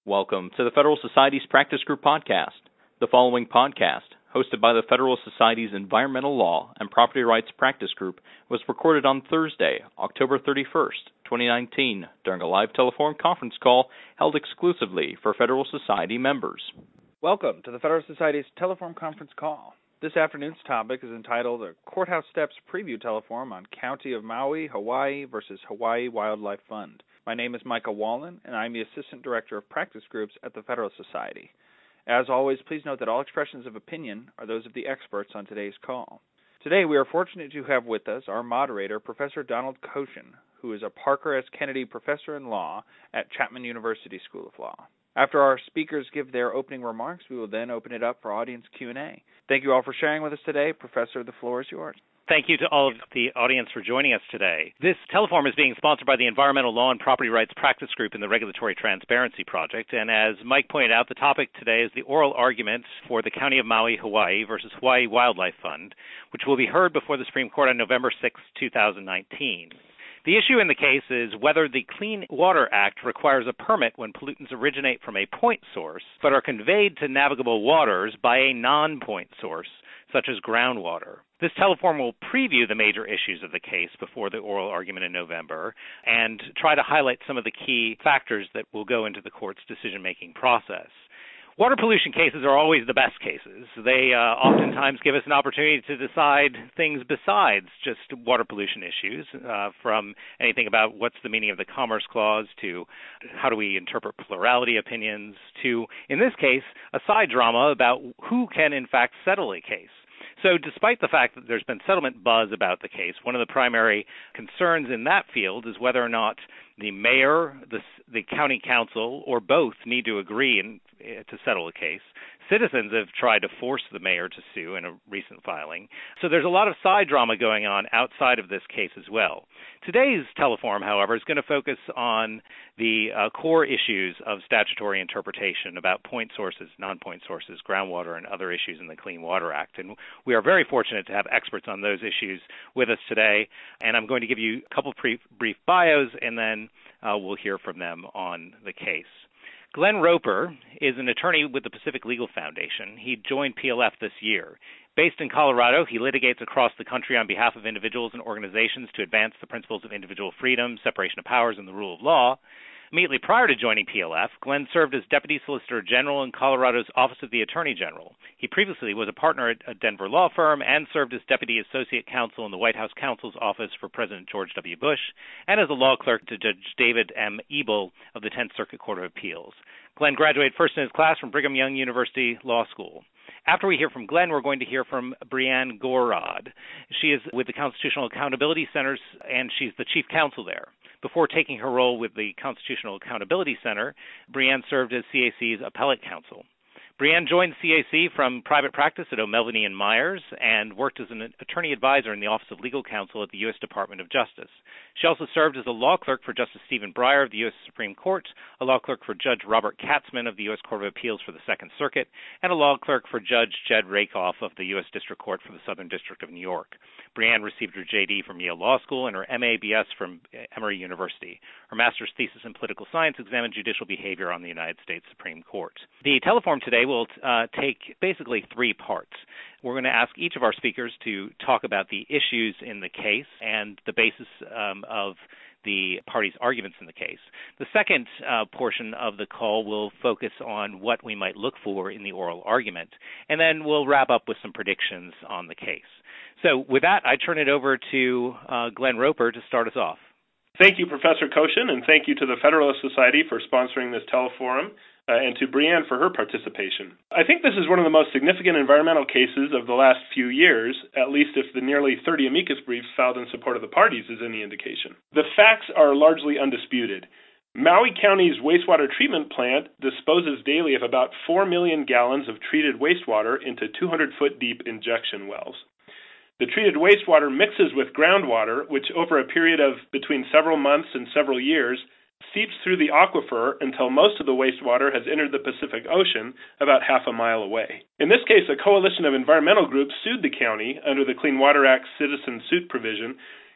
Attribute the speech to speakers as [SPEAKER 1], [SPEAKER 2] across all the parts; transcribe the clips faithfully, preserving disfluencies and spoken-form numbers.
[SPEAKER 1] Welcome to the Federal Society's Practice Group podcast. The following podcast, hosted by the Federal Society's Environmental Law and Property Rights Practice Group, was recorded on Thursday, October thirty-first, twenty nineteen, during a live telephone conference call held exclusively for Federal Society members.
[SPEAKER 2] Welcome to the Federal Society's Teleform conference call. This afternoon's topic is entitled "A Courthouse Steps Preview Teleform on County of Maui, Hawaii versus Hawaii Wildlife Fund." My name is Micah Wallen, and I'm the Assistant Director of Practice Groups at the Federal Society. As always, please note that all expressions of opinion are those of the experts on today's call. Today, we are fortunate to have with us our moderator, Professor Donald Koshin, who is a Parker S. Kennedy Professor in Law at Chapman University School of Law. After our speakers give their opening remarks, we will then open it up for audience Q and A. Thank you all for sharing with us today. Professor, the floor is yours.
[SPEAKER 3] Thank you to all of the audience for joining us today. This Teleform is being sponsored by the Environmental Law and Property Rights Practice Group in the Regulatory Transparency Project. And as Mike pointed out, the topic today is the oral argument for the County of Maui, Hawaii versus Hawaii Wildlife Fund, which will be heard before the Supreme Court on November sixth, two thousand nineteen. The issue in the case is whether the Clean Water Act requires a permit when pollutants originate from a point source but are conveyed to navigable waters by a non-point source, such as groundwater. This Teleform will preview the major issues of the case before the oral argument in November and try to highlight some of the key factors that will go into the court's decision-making process. Water pollution cases are always the best cases. They uh, oftentimes give us an opportunity to decide things besides just water pollution issues, uh, from anything about what's the meaning of the Commerce Clause to how do we interpret plurality opinions to, in this case, a side drama about who can in fact settle a case. So despite the fact that there's been settlement buzz about the case, one of the primary concerns in that field is whether or not the mayor, the, the county council, or both need to agree in, to settle a case. Citizens have tried to force the mayor to sue in a recent filing. So there's a lot of side drama going on outside of this case as well. Today's Teleform, however, is going to focus on the uh, core issues of statutory interpretation about point sources, non-point sources, groundwater, and other issues in the Clean Water Act. And we are very fortunate to have experts on those issues with us today. And I'm going to give you a couple brief, brief bios, and then uh, we'll hear from them on the case. Glenn Roper is an attorney with the Pacific Legal Foundation. He joined P L F this year. Based in Colorado, he litigates across the country on behalf of individuals and organizations to advance the principles of individual freedom, separation of powers, and the rule of law. Immediately prior to joining P L F, Glenn served as Deputy Solicitor General in Colorado's Office of the Attorney General. He previously was a partner at a Denver law firm and served as Deputy Associate Counsel in the White House Counsel's Office for President George W. Bush and as a law clerk to Judge David M. Ebel of the Tenth Circuit Court of Appeals. Glenn graduated first in his class from Brigham Young University Law School. After we hear from Glenn, we're going to hear from Brianne Gorod. She is with the Constitutional Accountability Centers, and she's the chief counsel there. Before taking her role with the Constitutional Accountability Center, Brianne served as C A C's appellate counsel. Brianne joined C A C from private practice at O'Melveny and Myers and worked as an attorney advisor in the Office of Legal Counsel at the U S Department of Justice. She also served as a law clerk for Justice Stephen Breyer of the U S Supreme Court, a law clerk for Judge Robert Katzmann of the U S Court of Appeals for the Second Circuit, and a law clerk for Judge Jed Rakoff of the U S District Court for the Southern District of New York. Brianne received her J D from Yale Law School and her M A B S from Emory University. Her master's thesis in political science examined judicial behavior on the United States Supreme Court. The Teleform today will uh, take basically three parts. We're going to ask each of our speakers to talk about the issues in the case and the basis um, of the parties' arguments in the case. The second uh, portion of the call will focus on what we might look for in the oral argument, and then we'll wrap up with some predictions on the case. So with that, I turn it over to uh, Glenn Roper to start us off.
[SPEAKER 4] Thank you, Professor Koshin, and thank you to the Federalist Society for sponsoring this teleforum, uh, and to Brianne for her participation. I think this is one of the most significant environmental cases of the last few years, at least if the nearly thirty amicus briefs filed in support of the parties is any indication. The facts are largely undisputed. Maui County's wastewater treatment plant disposes daily of about four million gallons of treated wastewater into two hundred foot deep injection wells. The treated wastewater mixes with groundwater, which over a period of between several months and several years seeps through the aquifer until most of the wastewater has entered the Pacific Ocean about half a mile away. In this case, a coalition of environmental groups sued the county under the Clean Water Act's citizen suit provision,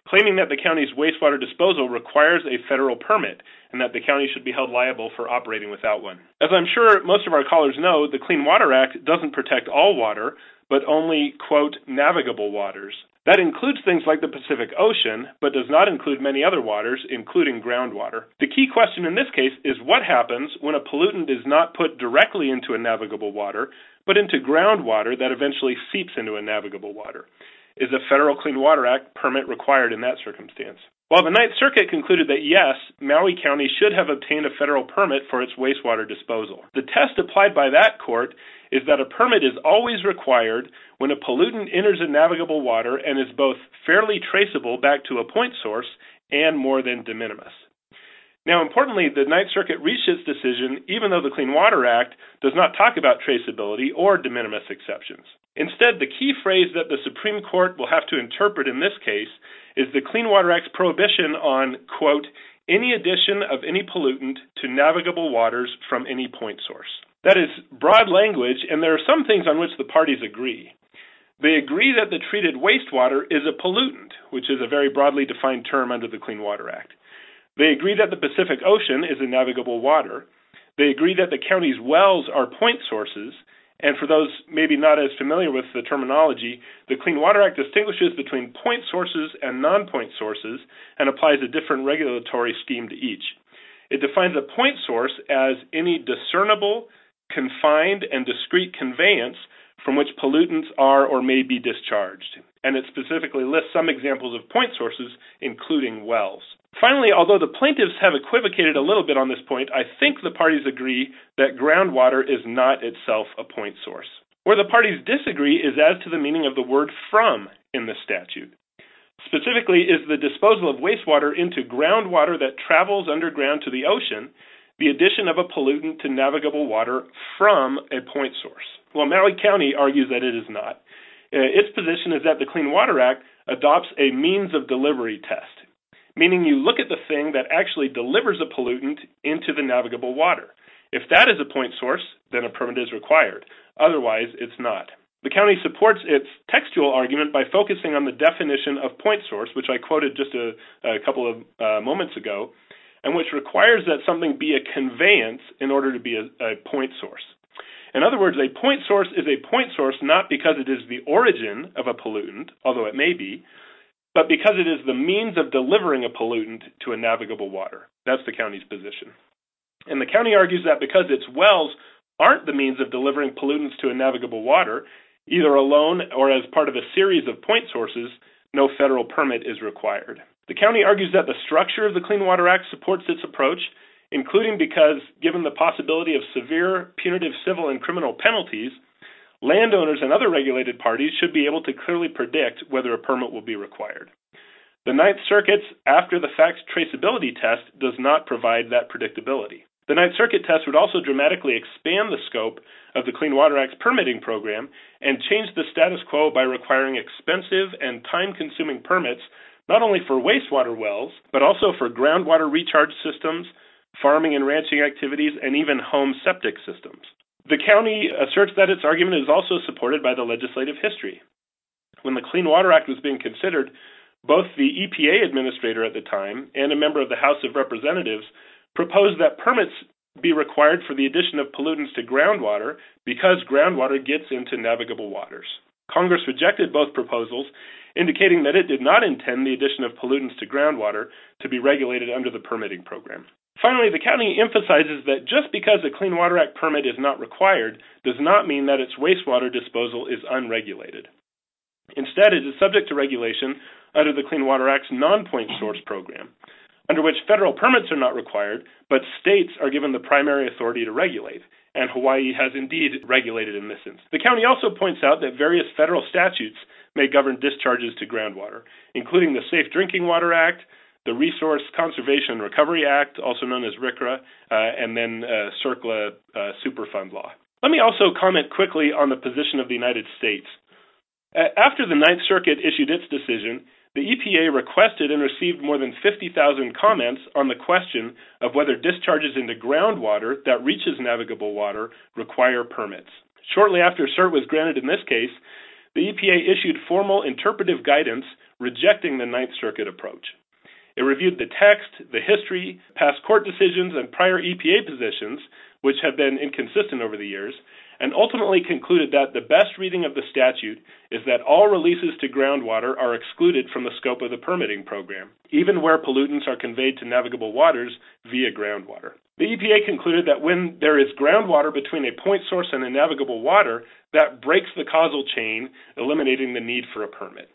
[SPEAKER 4] claiming that the county's wastewater disposal requires a federal permit and that the county should be held liable for operating without one. As I'm sure most of our callers know, the Clean Water Act doesn't protect all water, but only, quote, navigable waters. That includes things like the Pacific Ocean, but does not include many other waters, including groundwater. The key question in this case is what happens when a pollutant is not put directly into a navigable water, but into groundwater that eventually seeps into a navigable water. Is a federal Clean Water Act permit required in that circumstance? While the Ninth Circuit concluded that yes, Maui County should have obtained a federal permit for its wastewater disposal. The test applied by that court is that a permit is always required when a pollutant enters a navigable water and is both fairly traceable back to a point source and more than de minimis. Now, importantly, the Ninth Circuit reached its decision even though the Clean Water Act does not talk about traceability or de minimis exceptions. Instead, the key phrase that the Supreme Court will have to interpret in this case is the Clean Water Act's prohibition on, quote, any addition of any pollutant to navigable waters from any point source. That is broad language, and there are some things on which the parties agree. They agree that the treated wastewater is a pollutant, which is a very broadly defined term under the Clean Water Act. They agree that the Pacific Ocean is a navigable water. They agree that the county's wells are point sources. And for those maybe not as familiar with the terminology, the Clean Water Act distinguishes between point sources and non-point sources and applies a different regulatory scheme to each. It defines a point source as any discernible, confined, and discrete conveyance from which pollutants are or may be discharged. And it specifically lists some examples of point sources, including wells. Finally, although the plaintiffs have equivocated a little bit on this point, I think the parties agree that groundwater is not itself a point source. Where the parties disagree is as to the meaning of the word from in the statute. Specifically, is the disposal of wastewater into groundwater that travels underground to the ocean the addition of a pollutant to navigable water from a point source? Well, Maui County argues that it is not. Uh, its position is that the Clean Water Act adopts a means of delivery test, meaning you look at the thing that actually delivers a pollutant into the navigable water. If that is a point source, then a permit is required. Otherwise, it's not. The county supports its textual argument by focusing on the definition of point source, which I quoted just a, a couple of uh, moments ago, and which requires that something be a conveyance in order to be a, a point source. In other words, a point source is a point source not because it is the origin of a pollutant, although it may be, but because it is the means of delivering a pollutant to a navigable water. That's the county's position. And the county argues that because its wells aren't the means of delivering pollutants to a navigable water, either alone or as part of a series of point sources, no federal permit is required. The county argues that the structure of the Clean Water Act supports its approach, including because, given the possibility of severe punitive civil and criminal penalties, landowners and other regulated parties should be able to clearly predict whether a permit will be required. The Ninth Circuit's after-the-fact traceability test does not provide that predictability. The Ninth Circuit test would also dramatically expand the scope of the Clean Water Act's permitting program and change the status quo by requiring expensive and time-consuming permits not only for wastewater wells, but also for groundwater recharge systems, farming and ranching activities, and even home septic systems. The county asserts that its argument is also supported by the legislative history. When the Clean Water Act was being considered, both the E P A administrator at the time and a member of the House of Representatives proposed that permits be required for the addition of pollutants to groundwater because groundwater gets into navigable waters. Congress rejected both proposals, indicating that it did not intend the addition of pollutants to groundwater to be regulated under the permitting program. Finally, the county emphasizes that just because a Clean Water Act permit is not required does not mean that its wastewater disposal is unregulated. Instead, it is subject to regulation under the Clean Water Act's non-point source program, under which federal permits are not required, but states are given the primary authority to regulate, and Hawaii has indeed regulated in this instance. The county also points out that various federal statutes may govern discharges to groundwater, including the Safe Drinking Water Act, the Resource Conservation and Recovery Act, also known as R C R A, uh, and then uh, CERCLA uh, Superfund Law. Let me also comment quickly on the position of the United States. Uh, after the Ninth Circuit issued its decision, the E P A requested and received more than fifty thousand comments on the question of whether discharges into groundwater that reaches navigable water require permits. Shortly after cert was granted in this case, the E P A issued formal interpretive guidance rejecting the Ninth Circuit approach. It reviewed the text, the history, past court decisions, and prior E P A positions, which have been inconsistent over the years, and ultimately concluded that the best reading of the statute is that all releases to groundwater are excluded from the scope of the permitting program, even where pollutants are conveyed to navigable waters via groundwater. The E P A concluded that when there is groundwater between a point source and a navigable water, that breaks the causal chain, eliminating the need for a permit.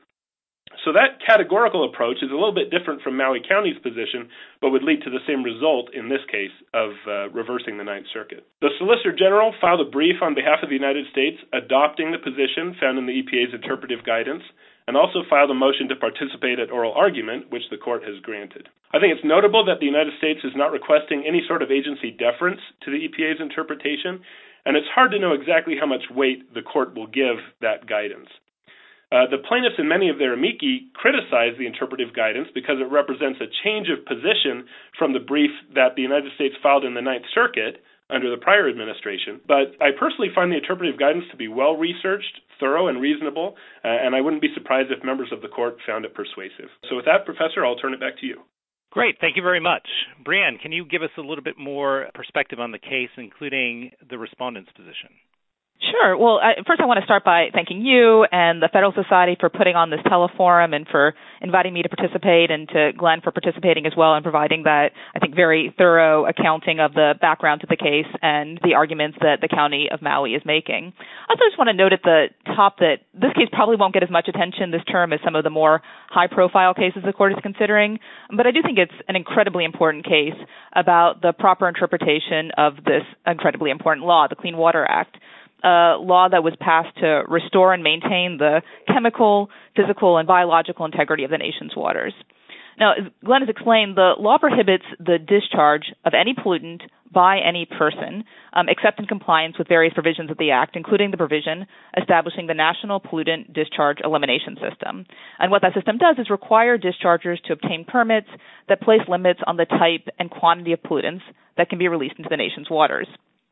[SPEAKER 4] So that categorical approach is a little bit different from Maui County's position, but would lead to the same result in this case of uh, reversing the Ninth Circuit. The Solicitor General filed a brief on behalf of the United States adopting the position found in the E P A's interpretive guidance, and also filed a motion to participate at oral argument, which the court has granted. I think it's notable that the United States is not requesting any sort of agency deference to the E P A's interpretation, and it's hard to know exactly how much weight the court will give that guidance. Uh, the plaintiffs and many of their amici criticize the interpretive guidance because it represents a change of position from the brief that the United States filed in the Ninth Circuit under the prior administration. But I personally find the interpretive guidance to be well-researched, thorough, and reasonable, uh, and I wouldn't be surprised if members of the court found it persuasive. So with that, Professor, I'll turn it back to you.
[SPEAKER 3] Great. Thank you very much. Brianne, can you give us a little bit more perspective on the case, including the respondent's position?
[SPEAKER 5] Sure. Well, I, first I want to start by thanking you and the Federal Society for putting on this teleforum and for inviting me to participate, and to Glenn for participating as well and providing that, I think, very thorough accounting of the background to the case and the arguments that the County of Maui is making. I also just want to note at the top that this case probably won't get as much attention this term as some of the more high-profile cases the Court is considering, but I do think it's an incredibly important case about the proper interpretation of this incredibly important law, the Clean Water Act. A law that was passed to restore and maintain the chemical, physical, and biological integrity of the nation's waters. Now, as Glenn has explained, the law prohibits the discharge of any pollutant by any person, um, except in compliance with various provisions of the Act, including the provision establishing the National Pollutant Discharge Elimination System. And what that system does is require dischargers to obtain permits that place limits on the type and quantity of pollutants that can be released into the nation's waters.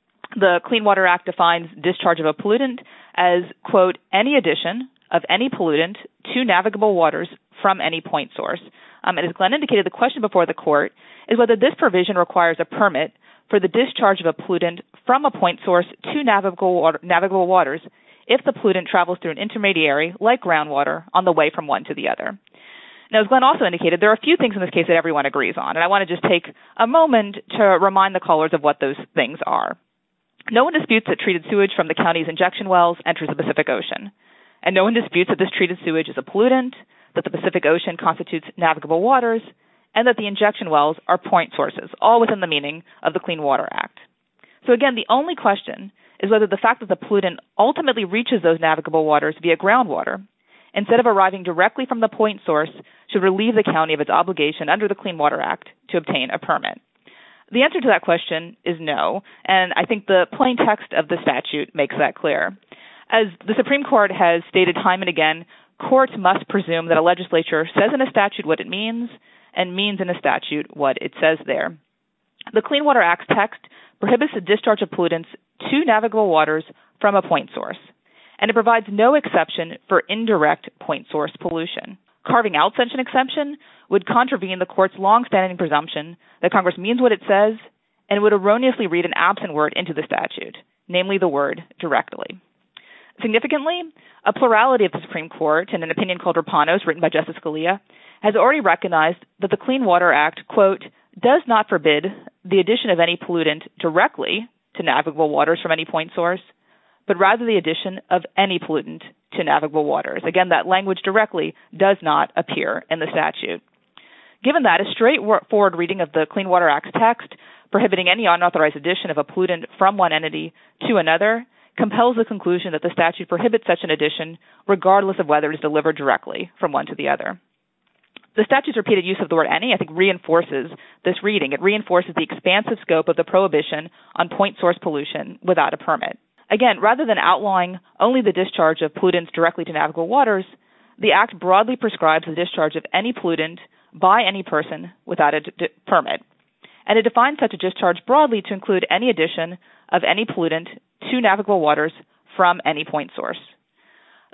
[SPEAKER 5] The Clean Water Act defines discharge of a pollutant as, quote, any addition of any pollutant to navigable waters from any point source. Um, and as Glenn indicated, the question before the court is whether this provision requires a permit for the discharge of a pollutant from a point source to navigable, water, navigable waters if the pollutant travels through an intermediary, like groundwater, on the way from one to the other. Now, as Glenn also indicated, there are a few things in this case that everyone agrees on, and I want to just take a moment to remind the callers of what those things are. No one disputes that treated sewage from the county's injection wells enters the Pacific Ocean. And no one disputes that this treated sewage is a pollutant, that the Pacific Ocean constitutes navigable waters, and that the injection wells are point sources, all within the meaning of the Clean Water Act. So again, the only question is whether the fact that the pollutant ultimately reaches those navigable waters via groundwater, instead of arriving directly from the point source, should relieve the county of its obligation under the Clean Water Act to obtain a permit. The answer to that question is no, and I think the plain text of the statute makes that clear. As the Supreme Court has stated time and again, courts must presume that a legislature says in a statute what it means and means in a statute what it says there. The Clean Water Act's text prohibits the discharge of pollutants to navigable waters from a point source, and it provides no exception for indirect point source pollution. Carving out such an exception would contravene the court's long-standing presumption that Congress means what it says and would erroneously read an absent word into the statute, namely the word directly. Significantly, a plurality of the Supreme Court, in an opinion called Rapanos, written by Justice Scalia, has already recognized that the Clean Water Act, quote, does not forbid the addition of any pollutant directly to navigable waters from any point source, but rather the addition of any pollutant to navigable waters. Again, that language directly does not appear in the statute. Given that, a straightforward reading of the Clean Water Act's text, prohibiting any unauthorized addition of a pollutant from one entity to another, compels the conclusion that the statute prohibits such an addition regardless of whether it is delivered directly from one to the other. The statute's repeated use of the word any, I think, reinforces this reading. It reinforces the expansive scope of the prohibition on point source pollution without a permit. Again, rather than outlawing only the discharge of pollutants directly to navigable waters, the Act broadly prescribes the discharge of any pollutant by any person without a d- d- permit. And it defines such a discharge broadly to include any addition of any pollutant to navigable waters from any point source.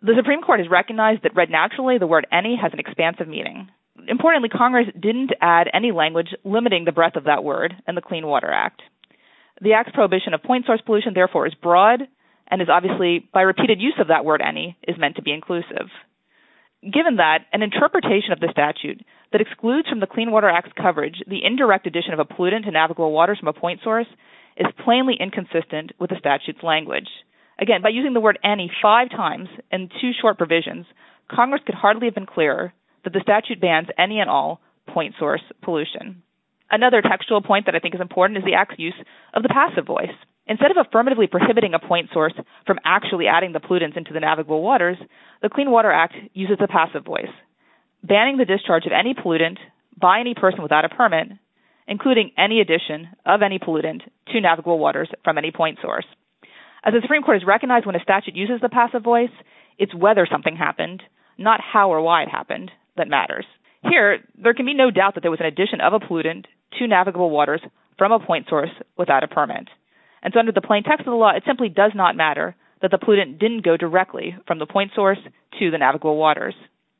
[SPEAKER 5] The Supreme Court has recognized that read naturally, the word any has an expansive meaning. Importantly, Congress didn't add any language limiting the breadth of that word in the Clean Water Act. The Act's prohibition of point source pollution, therefore, is broad and is obviously, by repeated use of that word any, is meant to be inclusive. Given that, an interpretation of the statute that excludes from the Clean Water Act's coverage the indirect addition of a pollutant to navigable waters from a point source is plainly inconsistent with the statute's language. Again, by using the word any five times in two short provisions, Congress could hardly have been clearer that the statute bans any and all point source pollution. Another textual point that I think is important is the Act's use of the passive voice. Instead of affirmatively prohibiting a point source from actually adding the pollutants into the navigable waters, the Clean Water Act uses the passive voice, banning the discharge of any pollutant by any person without a permit, including any addition of any pollutant to navigable waters from any point source. As the Supreme Court has recognized, when a statute uses the passive voice, it's whether something happened, not how or why it happened, that matters. Here, there can be no doubt that there was an addition of a pollutant to navigable waters from a point source without a permit. And so under the plain text of the law, it simply does not matter that the pollutant didn't go directly from the point source to the navigable waters.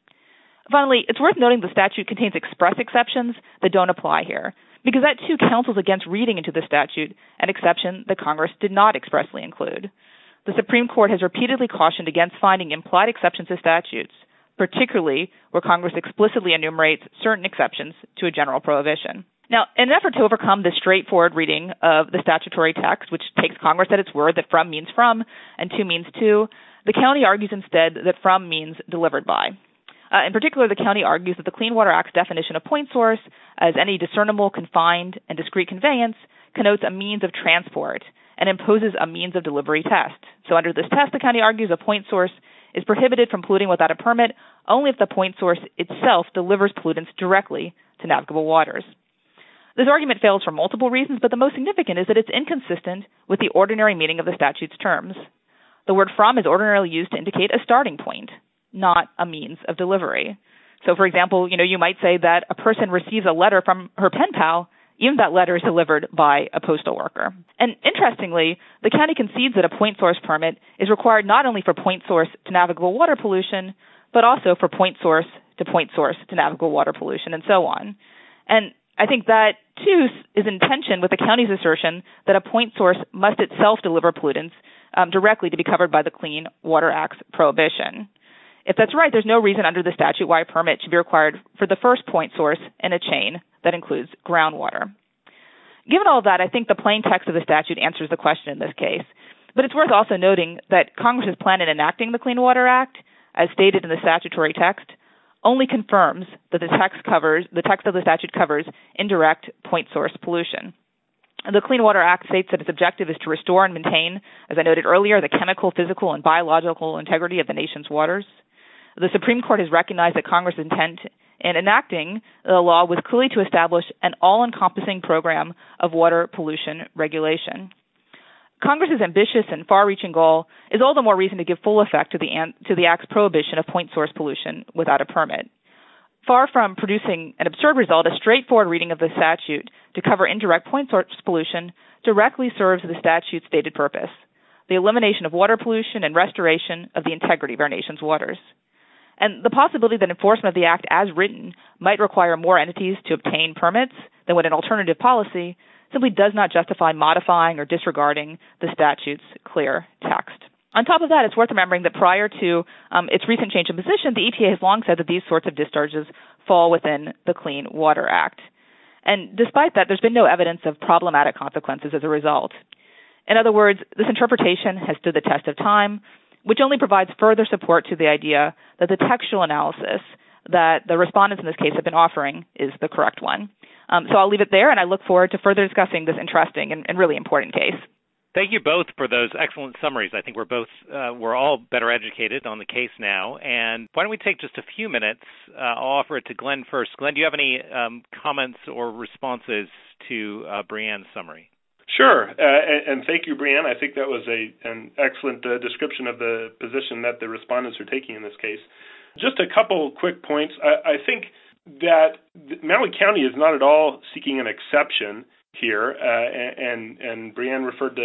[SPEAKER 5] Finally, it's worth noting the statute contains express exceptions that don't apply here, because that too counsels against reading into the statute an exception that Congress did not expressly include. The Supreme Court has repeatedly cautioned against finding implied exceptions to statutes, particularly where Congress explicitly enumerates certain exceptions to a general prohibition. Now, in an effort to overcome this straightforward reading of the statutory text, which takes Congress at its word that from means from and to means to, the county argues instead that from means delivered by. Uh, in particular, the county argues that the Clean Water Act's definition of point source as any discernible, confined, and discrete conveyance connotes a means of transport and imposes a means of delivery test. So under this test, the county argues a point source is prohibited from polluting without a permit only if the point source itself delivers pollutants directly to navigable waters. This argument fails for multiple reasons, but the most significant is that it's inconsistent with the ordinary meaning of the statute's terms. The word from is ordinarily used to indicate a starting point, not a means of delivery. So, for example, you know, you might say that a person receives a letter from her pen pal, even if that letter is delivered by a postal worker. And interestingly, the county concedes that a point source permit is required not only for point source to navigable water pollution, but also for point source to point source to navigable water pollution, and so on. And I think that, too, is in tension with the county's assertion that a point source must itself deliver pollutants um, directly to be covered by the Clean Water Act's prohibition. If that's right, there's no reason under the statute why a permit should be required for the first point source in a chain that includes groundwater. Given all of that, I think the plain text of the statute answers the question in this case. But it's worth also noting that Congress's plan in enacting the Clean Water Act, as stated in the statutory text, only confirms that the text covers the text of the statute covers indirect point source pollution. The Clean Water Act states that its objective is to restore and maintain, as I noted earlier, the chemical, physical, and biological integrity of the nation's waters. The Supreme Court has recognized that Congress's intent in enacting the law was clearly to establish an all-encompassing program of water pollution regulation. Congress's ambitious and far-reaching goal is all the more reason to give full effect to the, to the Act's prohibition of point source pollution without a permit. Far from producing an absurd result, a straightforward reading of the statute to cover indirect point source pollution directly serves the statute's stated purpose, the elimination of water pollution and restoration of the integrity of our nation's waters. And the possibility that enforcement of the Act as written might require more entities to obtain permits than would an alternative policy simply does not justify modifying or disregarding the statute's clear text. On top of that, it's worth remembering that prior to um, its recent change in position, the E P A has long said that these sorts of discharges fall within the Clean Water Act. And despite that, there's been no evidence of problematic consequences as a result. In other words, this interpretation has stood the test of time, which only provides further support to the idea that the textual analysis that the respondents in this case have been offering is the correct one. Um, so I'll leave it there, and I look forward to further discussing this interesting and, and really important case.
[SPEAKER 3] Thank you both for those excellent summaries. I think we're both uh, we're all better educated on the case now. And why don't we take just a few minutes? Uh, I'll offer it to Glenn first. Glenn, do you have any um, comments or responses to uh, Brianne's summary?
[SPEAKER 4] Sure, uh, and, and thank you, Brianne. I think that was a an excellent uh, description of the position that the respondents are taking in this case. Just a couple quick points. I, I think that Maui County is not at all seeking an exception here, uh, and and Brianne referred to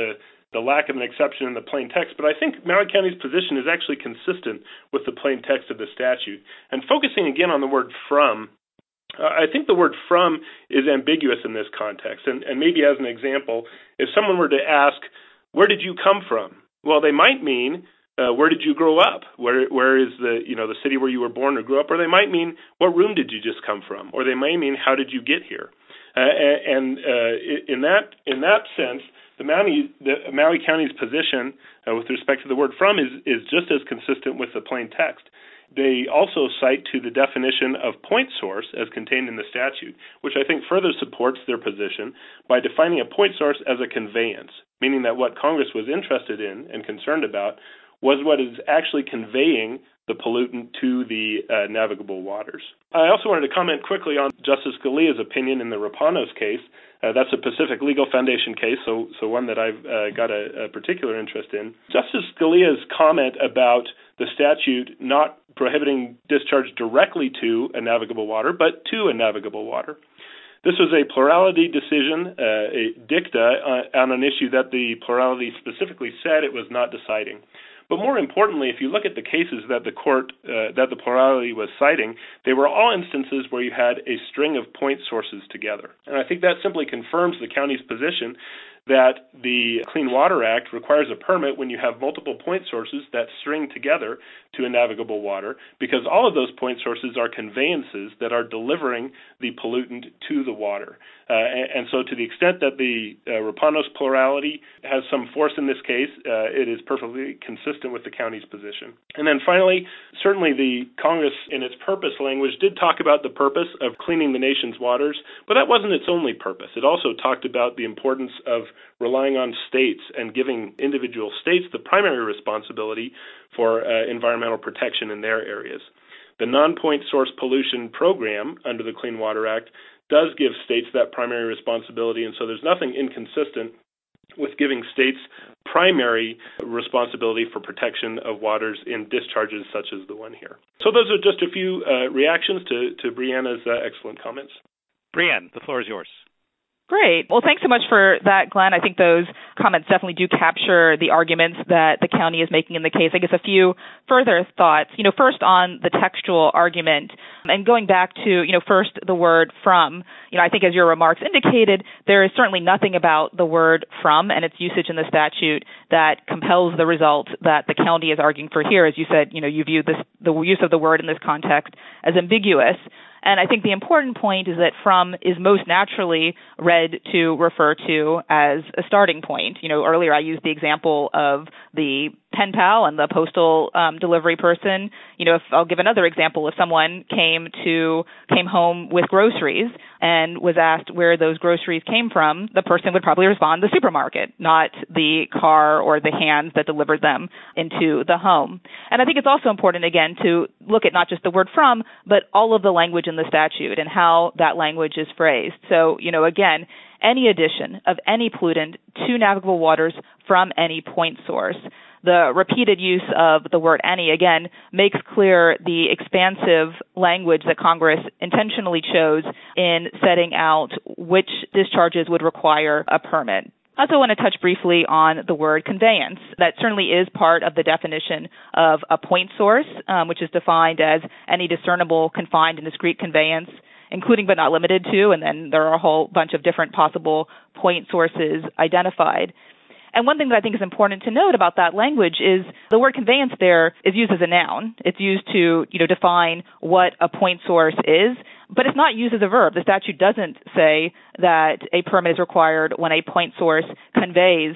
[SPEAKER 4] the lack of an exception in the plain text, but I think Maui County's position is actually consistent with the plain text of the statute. And focusing again on the word from, uh, I think the word from is ambiguous in this context. And, and maybe as an example, if someone were to ask, where did you come from? Well, they might mean, Uh, where did you grow up? Where where is the you know the city where you were born or grew up? Or they might mean, what room did you just come from? Or they may mean, how did you get here? Uh, and uh, in that in that sense, the Maui the Maui County's position uh, with respect to the word from is is just as consistent with the plain text. They also cite to the definition of point source as contained in the statute, which I think further supports their position by defining a point source as a conveyance, meaning that what Congress was interested in and concerned about was what is actually conveying the pollutant to the uh, navigable waters. I also wanted to comment quickly on Justice Scalia's opinion in the Rapanos case. Uh, that's a Pacific Legal Foundation case, so so one that I've uh, got a, a particular interest in. Justice Scalia's comment about the statute not prohibiting discharge directly to a navigable water, but to a navigable water. This was a plurality decision, uh, a dicta, uh, on an issue that the plurality specifically said it was not deciding. But more importantly, if you look at the cases that the court, uh, that the plurality was citing, they were all instances where you had a string of point sources together. And I think that simply confirms the county's position that the Clean Water Act requires a permit when you have multiple point sources that string together to a navigable water, because all of those point sources are conveyances that are delivering the pollutant to the water. Uh, and, and so to the extent that the uh, Rapanos plurality has some force in this case, uh, it is perfectly consistent with the county's position. And then finally, certainly the Congress in its purpose language did talk about the purpose of cleaning the nation's waters, but that wasn't its only purpose. It also talked about the importance of relying on states and giving individual states the primary responsibility for uh, environmental protection in their areas. The non-point source pollution program under the Clean Water Act does give states that primary responsibility, and so there's nothing inconsistent with giving states primary responsibility for protection of waters in discharges such as the one here. So those are just a few uh, reactions to, to Brianna's uh, excellent comments.
[SPEAKER 3] Brianne, the floor is yours.
[SPEAKER 5] Great. Well, thanks so much for that, Glenn. I think those comments definitely do capture the arguments that the county is making in the case. I guess a few further thoughts. You know, first on the textual argument, and going back to, you know, first the word from. You know, I think as your remarks indicated, there is certainly nothing about the word from and its usage in the statute that compels the result that the county is arguing for here. As you said, you know, you view this, the use of the word in this context as ambiguous. And I think the important point is that from is most naturally read to refer to as a starting point. You know, earlier I used the example of the pen pal and the postal um, delivery person. You know, if I'll give another example, if someone came to came home with groceries and was asked where those groceries came from, the person would probably respond the supermarket, not the car or the hands that delivered them into the home. And I think it's also important, again, to look at not just the word from, but all of the language in the statute and how that language is phrased. So, you know, again, any addition of any pollutant to navigable waters from any point source. The repeated use of the word any, again, makes clear the expansive language that Congress intentionally chose in setting out which discharges would require a permit. I also want to touch briefly on the word conveyance. That certainly is part of the definition of a point source, um, which is defined as any discernible, confined, and discrete conveyance, including but not limited to, and then there are a whole bunch of different possible point sources identified. And one thing that I think is important to note about that language is the word conveyance there is used as a noun. It's used to, you know, define what a point source is, but it's not used as a verb. The statute doesn't say that a permit is required when a point source conveys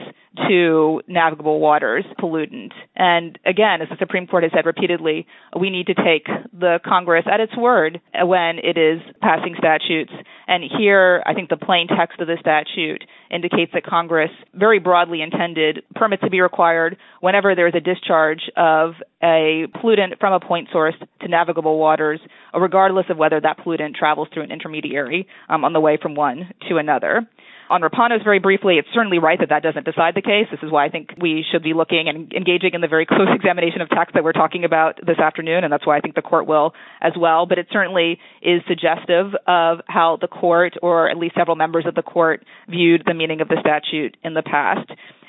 [SPEAKER 5] to navigable waters pollutant. And again, as the Supreme Court has said repeatedly, we need to take the Congress at its word when it is passing statutes. And here, I think the plain text of the statute indicates that Congress very broadly intended permits to be required whenever there is a discharge of a pollutant from a point source to navigable waters, regardless of whether that pollutant travels through an intermediary um, on the way from one to another. On Rapanos, very briefly, it's certainly right that that doesn't decide the case. This is why I think we should be looking and engaging in the very close examination of text that we're talking about this afternoon, and that's why I think the court will as well. But it certainly is suggestive of how the court, or at least several members of the court, viewed the meaning of the statute in the past.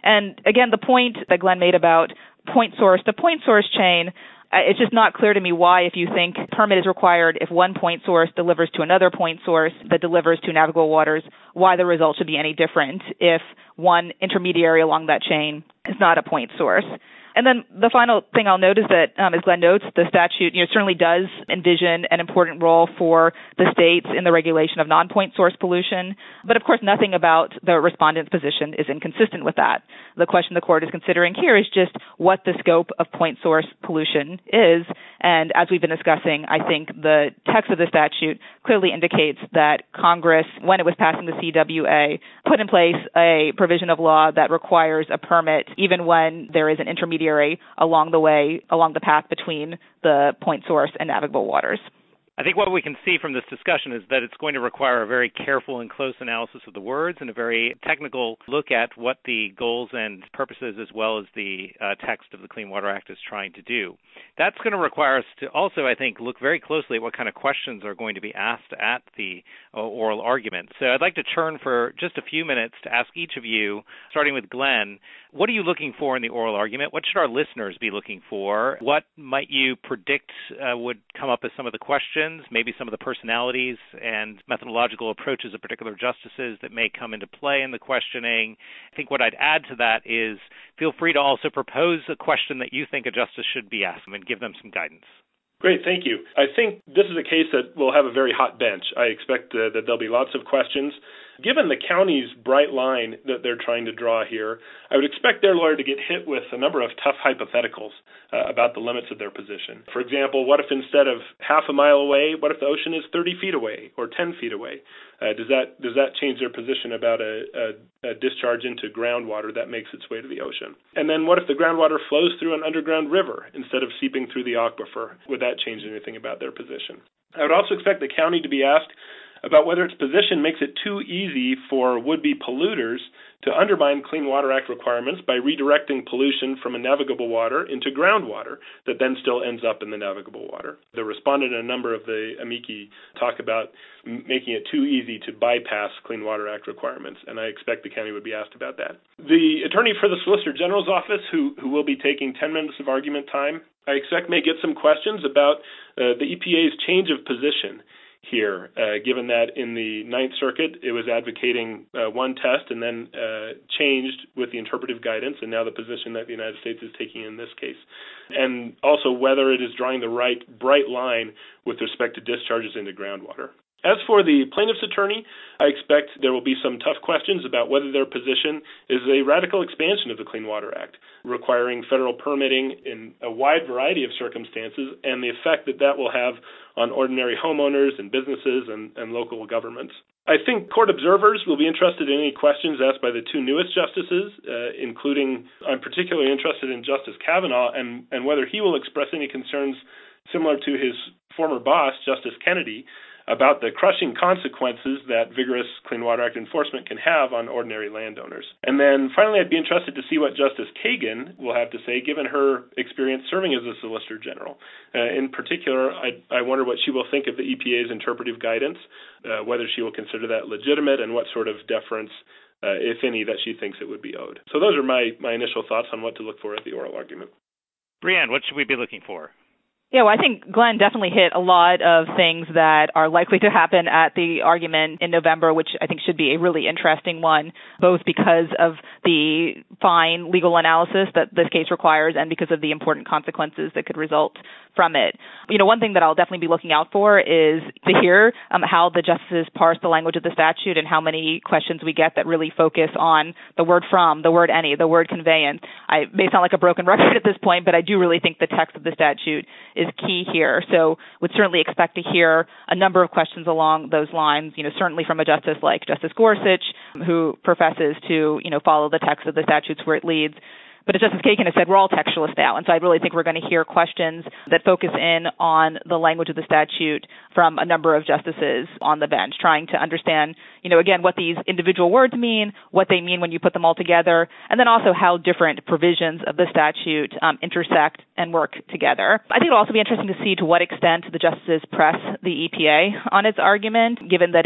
[SPEAKER 5] And again, the point that Glenn made about point source, the point source chain, it's just not clear to me why, if you think permit is required if one point source delivers to another point source that delivers to navigable waters, why the result should be any different if one intermediary along that chain is not a point source. And then the final thing I'll note is that, um, as Glenn notes, the statute you know, certainly does envision an important role for the states in the regulation of non-point source pollution. But, of course, nothing about the respondent's position is inconsistent with that. The question the court is considering here is just what the scope of point source pollution is. And as we've been discussing, I think the text of the statute clearly indicates that Congress, when it was passing the C W A, put in place a provision of law that requires a permit even when there is an intermediate along the way, along the path between the point source and navigable waters.
[SPEAKER 3] I think what we can see from this discussion is that it's going to require a very careful and close analysis of the words and a very technical look at what the goals and purposes as well as the uh, text of the Clean Water Act is trying to do. That's going to require us to also, I think, look very closely at what kind of questions are going to be asked at the uh, oral argument. So I'd like to turn for just a few minutes to ask each of you, starting with Glenn, what are you looking for in the oral argument? What should our listeners be looking for? What might you predict uh, would come up as some of the questions, maybe some of the personalities and methodological approaches of particular justices that may come into play in the questioning? I think what I'd add to that is feel free to also propose a question that you think a justice should be asking and give them some guidance.
[SPEAKER 4] Great, thank you. I think this is a case that will have a very hot bench. I expect uh, that there'll be lots of questions. Given the county's bright line that they're trying to draw here, I would expect their lawyer to get hit with a number of tough hypotheticals uh, about the limits of their position. For example, what if instead of half a mile away, what if the ocean is thirty feet away or ten feet away? Uh, does that does that change their position about a, a, a discharge into groundwater that makes its way to the ocean? And then what if the groundwater flows through an underground river instead of seeping through the aquifer? Would that change anything about their position? I would also expect the county to be asked about whether its position makes it too easy for would-be polluters to undermine Clean Water Act requirements by redirecting pollution from a navigable water into groundwater that then still ends up in the navigable water. The respondent and a number of the amici talk about m- making it too easy to bypass Clean Water Act requirements, and I expect the county would be asked about that. The attorney for the Solicitor General's office, who, who will be taking ten minutes of argument time, I expect may get some questions about uh, the E P A's change of position here, uh, given that in the Ninth Circuit it was advocating uh, one test and then uh, changed with the interpretive guidance, and now the position that the United States is taking in this case. And also whether it is drawing the right bright line with respect to discharges into groundwater. As for the plaintiff's attorney, I expect there will be some tough questions about whether their position is a radical expansion of the Clean Water Act, requiring federal permitting in a wide variety of circumstances, and the effect that that will have on ordinary homeowners and businesses and, and local governments. I think court observers will be interested in any questions asked by the two newest justices, uh, including, I'm particularly interested in Justice Kavanaugh and, and whether he will express any concerns similar to his former boss, Justice Kennedy, about the crushing consequences that vigorous Clean Water Act enforcement can have on ordinary landowners. And then finally, I'd be interested to see what Justice Kagan will have to say, given her experience serving as a Solicitor General. Uh, in particular, I, I wonder what she will think of the E P A's interpretive guidance, uh, whether she will consider that legitimate, and what sort of deference, uh, if any, that she thinks it would be owed. So those are my, my initial thoughts on what to look for at the oral argument.
[SPEAKER 3] Brianne, what should we be looking for?
[SPEAKER 5] Yeah, well, I think Glenn definitely hit a lot of things that are likely to happen at the argument in November, which I think should be a really interesting one, both because of the fine legal analysis that this case requires and because of the important consequences that could result from it. You know, one thing that I'll definitely be looking out for is to hear um, how the justices parse the language of the statute and how many questions we get that really focus on the word from, the word any, the word conveyance. I may sound like a broken record at this point, but I do really think the text of the statute is key here. So would certainly expect to hear a number of questions along those lines, you know, certainly from a justice like Justice Gorsuch, who professes to, you know, follow the text of the statutes where it leads. But as Justice Kagan has said, we're all textualists now, and so I really think we're going to hear questions that focus in on the language of the statute from a number of justices on the bench, trying to understand, you know, again, what these individual words mean, what they mean when you put them all together, and then also how different provisions of the statute um, intersect and work together. I think it'll also be interesting to see to what extent the justices press the E P A on its argument, given that it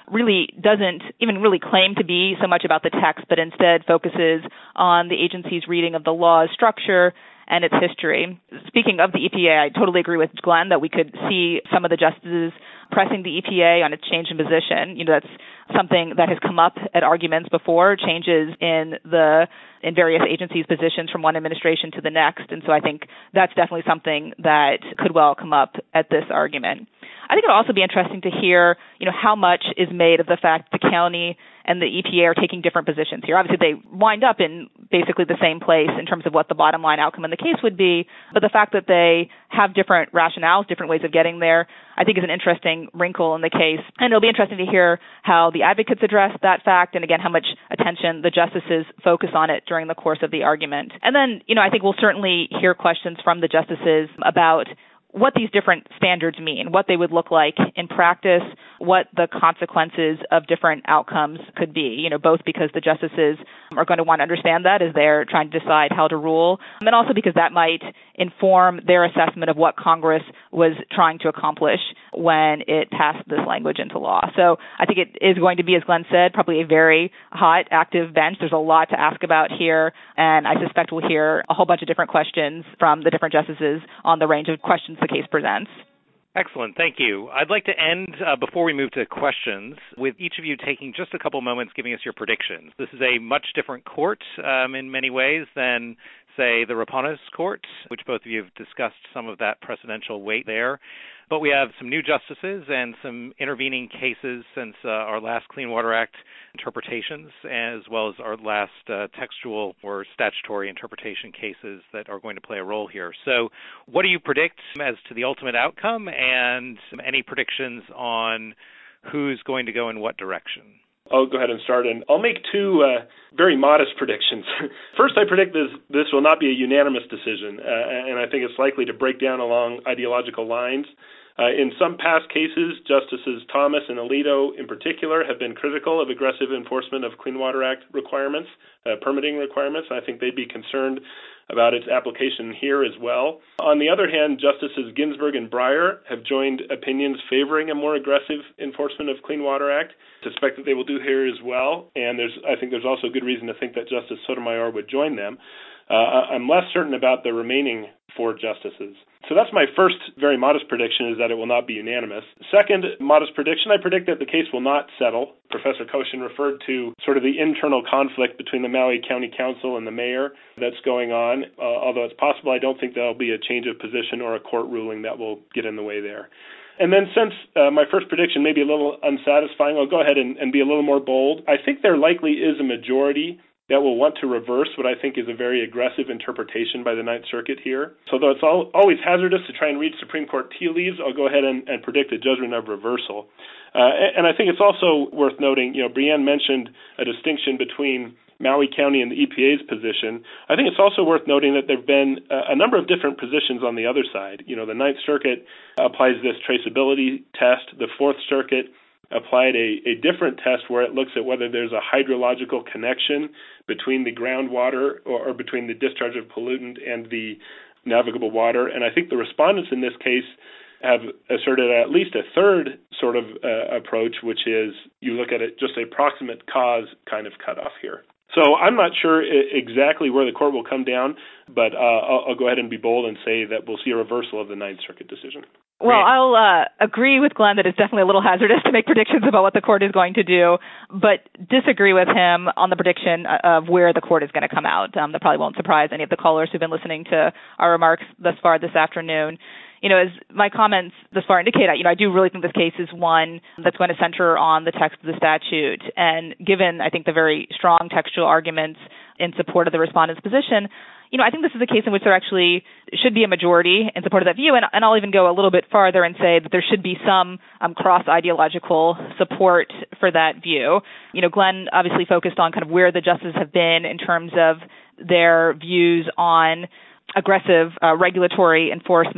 [SPEAKER 5] really doesn't even really claim to be so much about the text, but instead focuses on the agency's reading of the law's structure and its history. Speaking of the E P A, I totally agree with Glenn that we could see some of the justices pressing the E P A on its change in position. You know, that's something that has come up at arguments before, changes in the in various agencies' positions from one administration to the next. And so I think that's definitely something that could well come up at this argument. I think it'll also be interesting to hear, you know, how much is made of the fact the county and the E P A are taking different positions here. Obviously, they wind up in basically the same place in terms of what the bottom line outcome in the case would be, but the fact that they have different rationales, different ways of getting there, I think is an interesting wrinkle in the case. And it'll be interesting to hear how the advocates address that fact, and again, how much attention the justices focus on it during the course of the argument. And then, you know, I think we'll certainly hear questions from the justices about what these different standards mean, what they would look like in practice, what the consequences of different outcomes could be, you know, both because the justices are going to want to understand that as they're trying to decide how to rule, and then also because that might inform their assessment of what Congress was trying to accomplish when it passed this language into law. So I think it is going to be, as Glenn said, probably a very hot, active bench. There's a lot to ask about here, and I suspect we'll hear a whole bunch of different questions from the different justices on the range of questions the case presents.
[SPEAKER 3] Excellent. Thank you. I'd like to end, uh, before we move to questions, with each of you taking just a couple moments giving us your predictions. This is a much different court um, in many ways than, say, the Raponis court, which both of you have discussed some of that precedential weight there. But we have some new justices and some intervening cases since uh, our last Clean Water Act interpretations, as well as our last uh, textual or statutory interpretation cases that are going to play a role here. So what do you predict as to the ultimate outcome, and any predictions on who's going to go in what direction?
[SPEAKER 4] I'll go ahead and start, and I'll make two uh, very modest predictions. First, I predict this this will not be a unanimous decision, uh, and I think it's likely to break down along ideological lines. Uh, in some past cases, Justices Thomas and Alito in particular have been critical of aggressive enforcement of Clean Water Act requirements, uh, permitting requirements, and I think they'd be concerned about its application here as well. On the other hand, Justices Ginsburg and Breyer have joined opinions favoring a more aggressive enforcement of Clean Water Act. I suspect that they will do here as well, and there's I think there's also good reason to think that Justice Sotomayor would join them. Uh, I'm less certain about the remaining four justices. So that's my first very modest prediction, is that it will not be unanimous. Second modest prediction, I predict that the case will not settle. Professor Koshin referred to sort of the internal conflict between the Maui County Council and the mayor that's going on. Uh, although it's possible, I don't think there'll be a change of position or a court ruling that will get in the way there. And then since uh, my first prediction may be a little unsatisfying, I'll go ahead and, and be a little more bold. I think there likely is a majority that will want to reverse what I think is a very aggressive interpretation by the Ninth Circuit here. So though it's all, always hazardous to try and read Supreme Court tea leaves, I'll go ahead and, and predict a judgment of reversal. Uh, and, and I think it's also worth noting, you know, Brianne mentioned a distinction between Maui County and the E P A's position. I think it's also worth noting that there have been a, a number of different positions on the other side. You know, the Ninth Circuit applies this traceability test. The Fourth Circuit applied a, a different test where it looks at whether there's a hydrological connection between the groundwater or, or between the discharge of pollutant and the navigable water. And I think the respondents in this case have asserted at least a third sort of uh, approach, which is you look at it just a proximate cause kind of cutoff here. So I'm not sure exactly where the court will come down, but uh, I'll, I'll go ahead and be bold and say that we'll see a reversal of the Ninth Circuit decision.
[SPEAKER 5] Well, I'll uh, agree with Glenn that it's definitely a little hazardous to make predictions about what the court is going to do, but disagree with him on the prediction of where the court is going to come out. Um, that probably won't surprise any of the callers who've been listening to our remarks thus far this afternoon. You know, as my comments thus far indicate, you know, I do really think this case is one that's going to center on the text of the statute. And given, I think, the very strong textual arguments in support of the respondent's position, you know, I think this is a case in which there actually should be a majority in support of that view. And, and I'll even go a little bit farther and say that there should be some um, cross-ideological support for that view. You know, Glenn obviously focused on kind of where the justices have been in terms of their views on aggressive uh, regulatory enforcement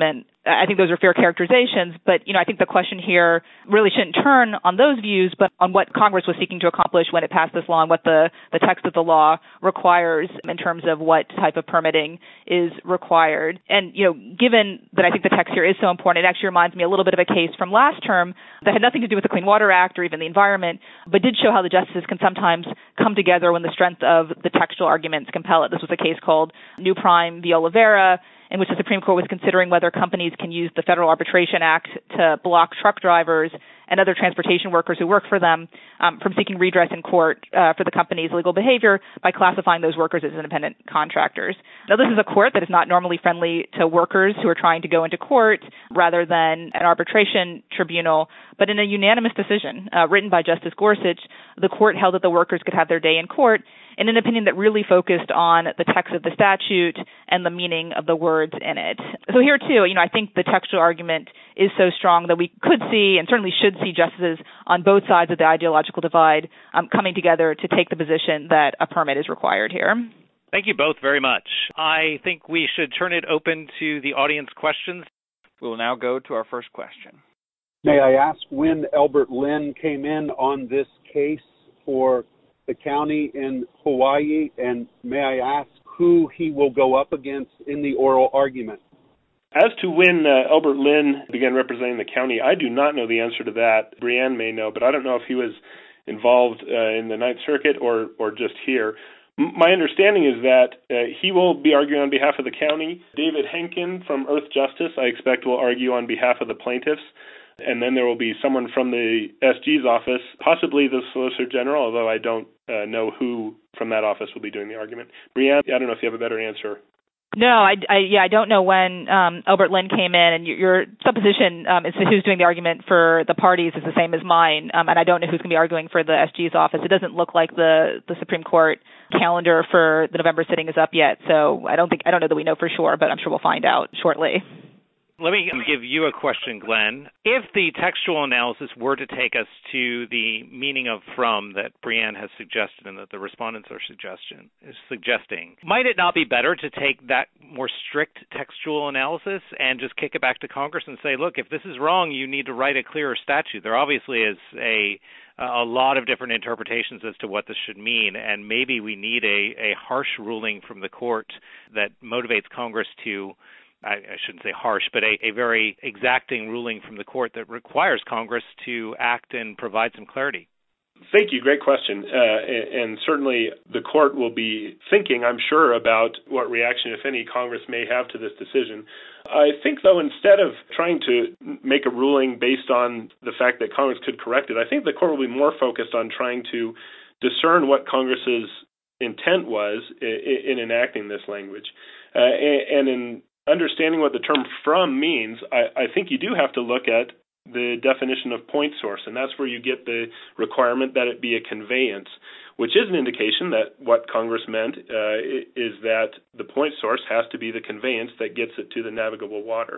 [SPEAKER 5] I think those are fair characterizations, but, you know, I think the question here really shouldn't turn on those views, but on what Congress was seeking to accomplish when it passed this law and what the, the text of the law requires in terms of what type of permitting is required. And, you know, given that I think the text here is so important, it actually reminds me a little bit of a case from last term that had nothing to do with the Clean Water Act or even the environment, but did show how the justices can sometimes come together when the strength of the textual arguments compel it. This was a case called New Prime v. Oliveira, in which the Supreme Court was considering whether companies can use the Federal Arbitration Act to block truck drivers and other transportation workers who work for them um, from seeking redress in court uh, for the company's illegal behavior by classifying those workers as independent contractors. Now, this is a court that is not normally friendly to workers who are trying to go into court rather than an arbitration tribunal, but in a unanimous decision uh, written by Justice Gorsuch, the court held that the workers could have their day in court in an opinion that really focused on the text of the statute and the meaning of the words in it. So here, too, you know, I think the textual argument is so strong that we could see and certainly should see justices on both sides of the ideological divide um, coming together to take the position that a permit is required here.
[SPEAKER 3] Thank you both very much. I think we should turn it open to the audience questions.
[SPEAKER 2] We will now go to our first question.
[SPEAKER 6] May I ask when Elbert Lynn came in on this case for the county in Hawaii, and may I ask who he will go up against in the oral argument?
[SPEAKER 4] As to when uh, Elbert Lynn began representing the county, I do not know the answer to that. Brianne may know, but I don't know if he was involved uh, in the Ninth Circuit or, or just here. M- my understanding is that uh, he will be arguing on behalf of the county. David Henkin from Earth Justice, I expect, will argue on behalf of the plaintiffs. And then there will be someone from the S G's office, possibly the Solicitor General, although I don't uh, know who from that office will be doing the argument. Brianne, I don't know if you have a better answer.
[SPEAKER 5] No, I, I yeah, I don't know when um, Elbert Lynn came in, and your, your supposition um, as to who's doing the argument for the parties is the same as mine, um, and I don't know who's going to be arguing for the S G's office. It doesn't look like the, the Supreme Court calendar for the November sitting is up yet, so I don't think I don't know that we know for sure, but I'm sure we'll find out shortly.
[SPEAKER 3] Let me give you a question, Glenn. If the textual analysis were to take us to the meaning of from that Brianne has suggested and that the respondents are suggestion, is suggesting, might it not be better to take that more strict textual analysis and just kick it back to Congress and say, look, if this is wrong, you need to write a clearer statute? There obviously is a a lot of different interpretations as to what this should mean, and maybe we need a, a harsh ruling from the court that motivates Congress to I shouldn't say harsh, but a, a very exacting ruling from the court that requires Congress to act and provide some clarity.
[SPEAKER 4] Thank you. Great question. Uh, and, and certainly the court will be thinking, I'm sure, about what reaction, if any, Congress may have to this decision. I think, though, instead of trying to make a ruling based on the fact that Congress could correct it, I think the court will be more focused on trying to discern what Congress's intent was in, in enacting this language. Uh, and, and in understanding what the term from means, I, I think you do have to look at the definition of point source, and that's where you get the requirement that it be a conveyance, which is an indication that what Congress meant uh, is that the point source has to be the conveyance that gets it to the navigable water.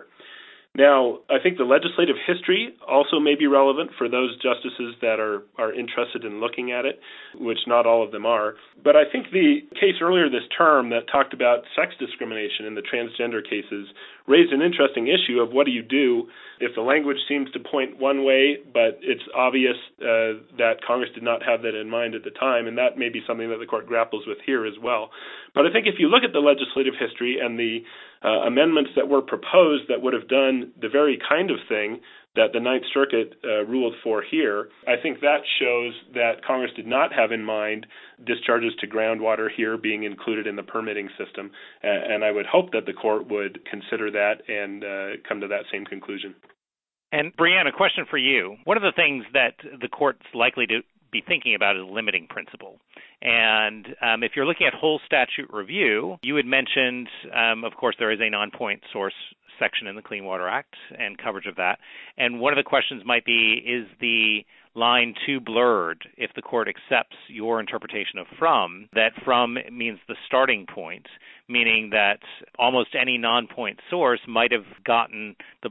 [SPEAKER 4] Now, I think the legislative history also may be relevant for those justices that are, are interested in looking at it, which not all of them are. But I think the case earlier this term that talked about sex discrimination in the transgender cases raised an interesting issue of what do you do if the language seems to point one way, but it's obvious uh, that Congress did not have that in mind at the time, and that may be something that the court grapples with here as well. But I think if you look at the legislative history and the uh, amendments that were proposed that would have done the very kind of thing that the Ninth Circuit uh, ruled for here, I think that shows that Congress did not have in mind discharges to groundwater here being included in the permitting system, uh, and I would hope that the court would consider that and uh, come to that same conclusion.
[SPEAKER 3] And Brianne, a question for you. One of the things that the court's likely to be thinking about is limiting principle. And um, if you're looking at whole statute review, you had mentioned, um, of course, there is a non-point source section in the Clean Water Act and coverage of that. And one of the questions might be, is the line too blurred if the court accepts your interpretation of from, that from means the starting point, meaning that almost any non-point source might have gotten the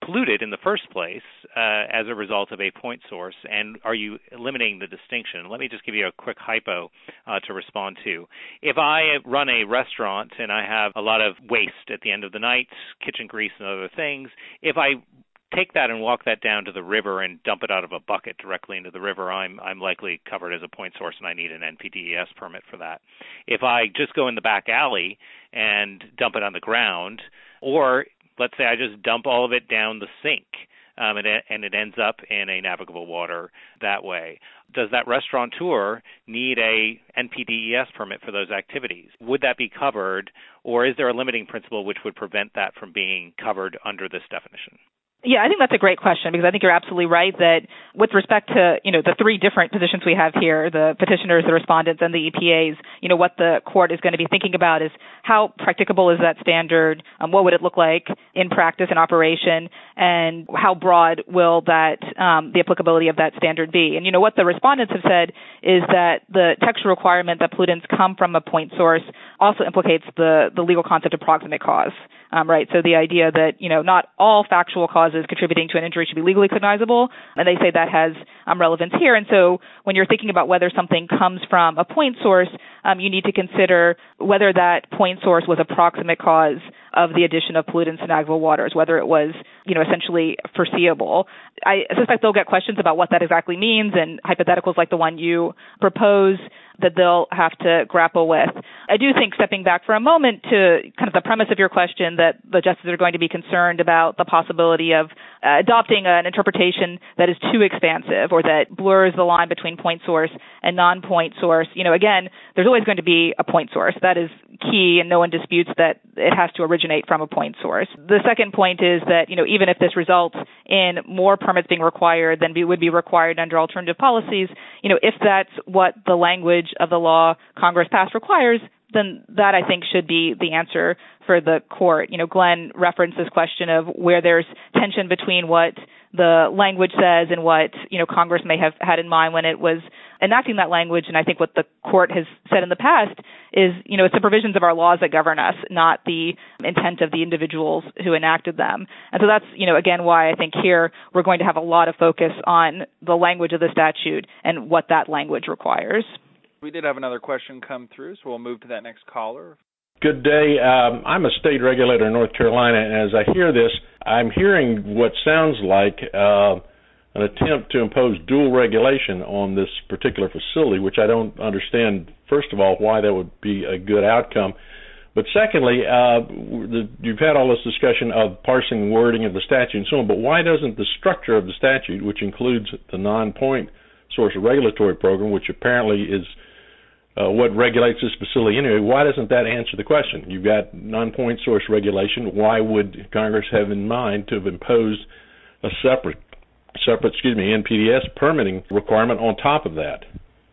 [SPEAKER 3] polluted in the first place uh, as a result of a point source, and are you eliminating the distinction? Let me just give you a quick hypo uh, to respond to. If I run a restaurant and I have a lot of waste at the end of the night, kitchen grease and other things, if I take that and walk that down to the river and dump it out of a bucket directly into the river, I'm I'm likely covered as a point source, and I need an N P D E S permit for that. If I just go in the back alley and dump it on the ground, or let's say I just dump all of it down the sink, um, and, and it ends up in a navigable water that way, does that restaurateur need a N P D E S permit for those activities? Would that be covered, or is there a limiting principle which would prevent that from being covered under this definition?
[SPEAKER 5] Yeah, I think that's a great question, because I think you're absolutely right that with respect to, you know, the three different positions we have here, the petitioners, the respondents, and the E P As, you know, what the court is going to be thinking about is how practicable is that standard, um, what would it look like in practice and operation, and how broad will that, um, the applicability of that standard be. And, you know, what the respondents have said is that the textual requirement that pollutants come from a point source also implicates the, the legal concept of proximate cause. Um, right, so the idea that, you know, not all factual causes contributing to an injury should be legally cognizable, and they say that has um, relevance here. And so when you're thinking about whether something comes from a point source, um, you need to consider whether that point source was a proximate cause of the addition of pollutants to navigable waters, whether it was, you know, essentially foreseeable. I suspect they'll get questions about what that exactly means, and hypotheticals like the one you propose that they'll have to grapple with. I do think, stepping back for a moment to kind of the premise of your question, that the justices are going to be concerned about the possibility of uh, adopting an interpretation that is too expansive or that blurs the line between point source and non-point source. You know, again, there's always going to be a point source. That is key, and no one disputes that it has to originate from a point source. The second point is that, you know, even if this results in more permits being required than be, would be required under alternative policies, you know, if that's what the language of the law Congress passed requires, then that, I think, should be the answer for the court. You know, Glenn referenced this question of where there's tension between what the language says and what, you know, Congress may have had in mind when it was enacting that language. And I think what the court has said in the past is, you know, it's the provisions of our laws that govern us, not the intent of the individuals who enacted them. And so that's, you know, again, why I think here we're going to have a lot of focus on the language of the statute and what that language requires.
[SPEAKER 2] We did have another question come through, so we'll move to that next caller.
[SPEAKER 7] Good day. Um, I'm a state regulator in North Carolina, and as I hear this, I'm hearing what sounds like uh, an attempt to impose dual regulation on this particular facility, which I don't understand, first of all, why that would be a good outcome. But secondly, uh, the, you've had all this discussion of parsing wording of the statute and so on, but why doesn't the structure of the statute, which includes the non-point source regulatory program, which apparently is Uh, what regulates this facility anyway, why doesn't that answer the question? You've got non-point source regulation. Why would Congress have in mind to have imposed a separate, separate, excuse me, N P D E S permitting requirement on top of that?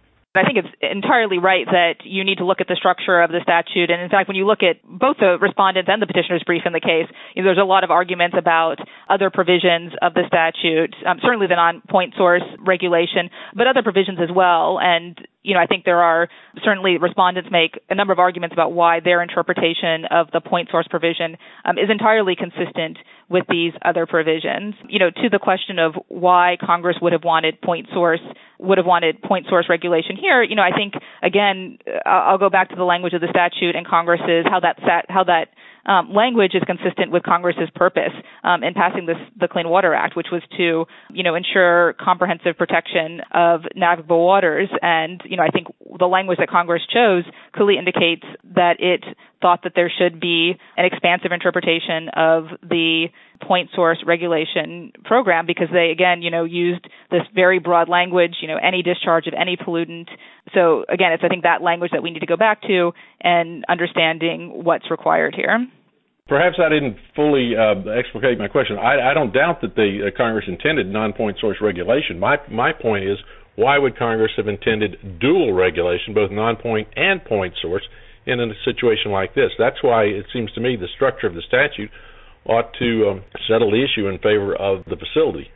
[SPEAKER 5] I think it's entirely right that you need to look at the structure of the statute. And in fact, when you look at both the respondents and the petitioner's brief in the case, you know, there's a lot of arguments about other provisions of the statute, um, certainly the non-point source regulation, but other provisions as well. And, you know, I think there are certainly respondents make a number of arguments about why their interpretation of the point source provision um, is entirely consistent with these other provisions. You know, to the question of why Congress would have wanted point source, would have wanted point source regulation here, you know, I think, again, I'll go back to the language of the statute and Congress's, how that sat, how that Um, language is consistent with Congress's purpose um, in passing this, the Clean Water Act, which was to, you know, ensure comprehensive protection of navigable waters. And, you know, I think the language that Congress chose clearly indicates that it thought that there should be an expansive interpretation of the point source regulation program, because they, again, you know, used this very broad language, you know, any discharge of any pollutant. So, again, it's, I think, that language that we need to go back to and understanding what's required here.
[SPEAKER 7] Perhaps I didn't fully uh, explicate my question. I, I don't doubt that the uh, Congress intended non-point source regulation. My my point is, why would Congress have intended dual regulation, both non-point and point source, in a situation like this? That's why it seems to me the structure of the statute ought to um, settle the issue in favor of the facility.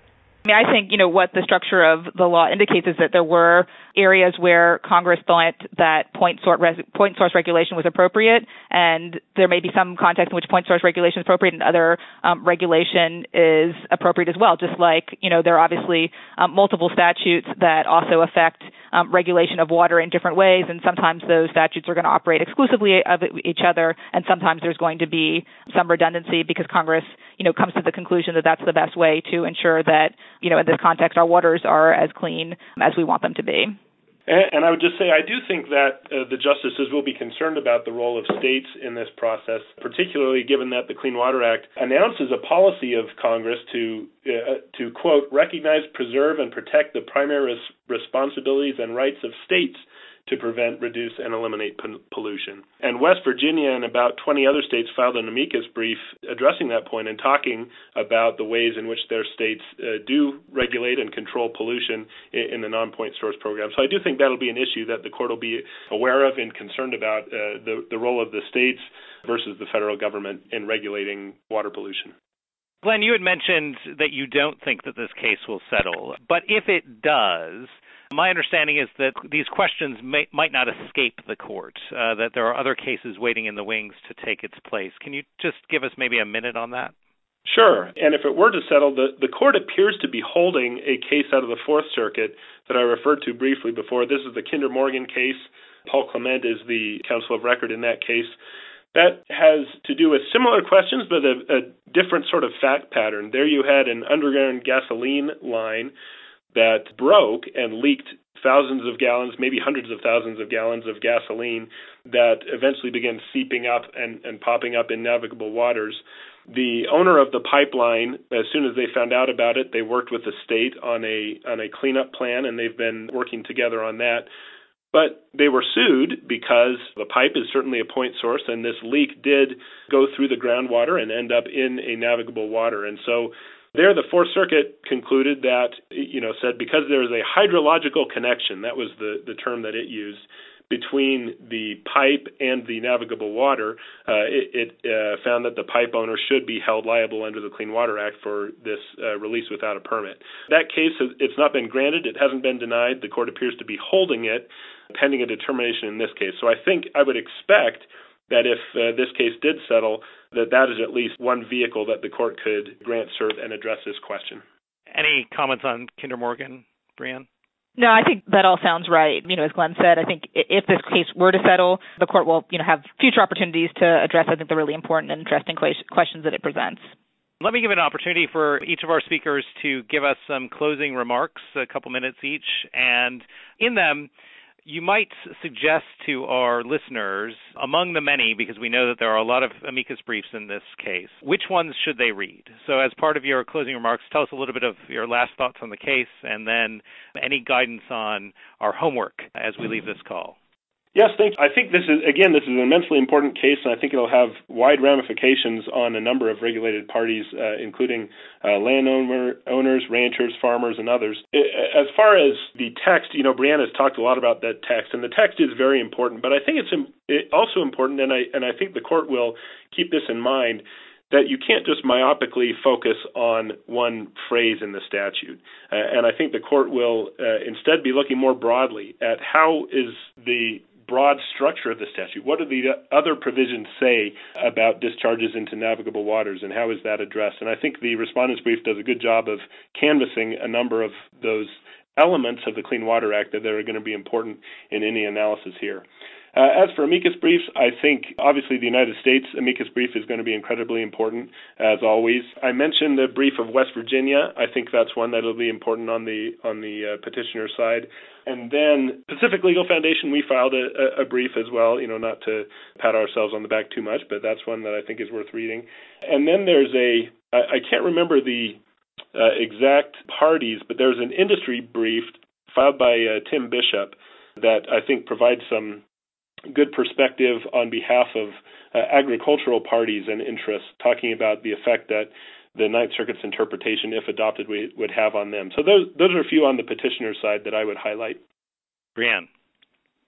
[SPEAKER 5] I mean, I think, you know, what the structure of the law indicates is that there were areas where Congress thought that point source, point source regulation was appropriate, and there may be some context in which point source regulation is appropriate and other um, regulation is appropriate as well, just like, you know, there are obviously um, multiple statutes that also affect um, regulation of water in different ways, and sometimes those statutes are going to operate exclusively of each other, and sometimes there's going to be some redundancy because Congress, you know, comes to the conclusion that that's the best way to ensure that, you know, in this context, our waters are as clean as we want them to be.
[SPEAKER 4] And, and I would just say I do think that uh, the justices will be concerned about the role of states in this process, particularly given that the Clean Water Act announces a policy of Congress to, uh, to quote, recognize, preserve, and protect the primary res- responsibilities and rights of states to prevent, reduce, and eliminate p- pollution. And West Virginia and about twenty other states filed an amicus brief addressing that point and talking about the ways in which their states uh, do regulate and control pollution in, in the non-point source program. So I do think that'll be an issue that the court will be aware of and concerned about, uh, the, the role of the states versus the federal government in regulating water pollution.
[SPEAKER 3] Glenn, you had mentioned that you don't think that this case will settle, but if it does, my understanding is that these questions may, might not escape the court, uh, that there are other cases waiting in the wings to take its place. Can you just give us maybe a minute on that?
[SPEAKER 4] Sure. And if it were to settle, the, the court appears to be holding a case out of the Fourth Circuit that I referred to briefly before. This is the Kinder Morgan case. Paul Clement is the counsel of record in that case. That has to do with similar questions, but a, a different sort of fact pattern. There you had an underground gasoline line that broke and leaked thousands of gallons, maybe hundreds of thousands of gallons of gasoline that eventually began seeping up and, and popping up in navigable waters. The owner of the pipeline, as soon as they found out about it, they worked with the state on a on a cleanup plan, and they've been working together on that. But they were sued because the pipe is certainly a point source, and this leak did go through the groundwater and end up in a navigable water. And so there, the Fourth Circuit concluded that, you know, said because there is a hydrological connection, that was the, the term that it used, between the pipe and the navigable water, uh, it, it uh, found that the pipe owner should be held liable under the Clean Water Act for this uh, release without a permit. That case, has, it's not been granted. It hasn't been denied. The court appears to be holding it pending a determination in this case. So I think I would expect that if uh, this case did settle, that that is at least one vehicle that the court could grant cert and address this question.
[SPEAKER 3] Any comments on Kinder Morgan, Brianne?
[SPEAKER 5] No, I think that all sounds right. You know, as Glenn said, I think if this case were to settle, the court will, you know, have future opportunities to address, I think, the really important and interesting questions that it presents.
[SPEAKER 3] Let me give an opportunity for each of our speakers to give us some closing remarks, a couple minutes each, and in them, you might suggest to our listeners, among the many, because we know that there are a lot of amicus briefs in this case, which ones should they read? So as part of your closing remarks, tell us a little bit of your last thoughts on the case, and then any guidance on our homework as we leave this call.
[SPEAKER 4] Yes, thanks. I think this is, again, this is an immensely important case, and I think it'll have wide ramifications on a number of regulated parties, uh, including uh, landowner, owners, ranchers, farmers, and others. As far as the text, you know, Brianne has talked a lot about that text, and the text is very important, but I think it's also important, and I, and I think the court will keep this in mind, that you can't just myopically focus on one phrase in the statute. Uh, and I think the court will uh, instead be looking more broadly at how is the broad structure of the statute. What do the other provisions say about discharges into navigable waters, and how is that addressed? And I think the respondent's brief does a good job of canvassing a number of those elements of the Clean Water Act that are going to be important in any analysis here. Uh, as for amicus briefs, I think obviously the United States amicus brief is going to be incredibly important, as always. I mentioned the brief of West Virginia. I think that's one that will be important on the on the uh, petitioner side. And then Pacific Legal Foundation, we filed a, a brief as well, you know, not to pat ourselves on the back too much, but that's one that I think is worth reading. And then there's a, I, I can't remember the uh, exact parties, but there's an industry brief filed by uh, Tim Bishop that I think provides some good perspective on behalf of uh, agricultural parties and interests, talking about the effect that the Ninth Circuit's interpretation, if adopted, would have on them. So those those are a few on the petitioner's side that I would highlight.
[SPEAKER 3] Brianne.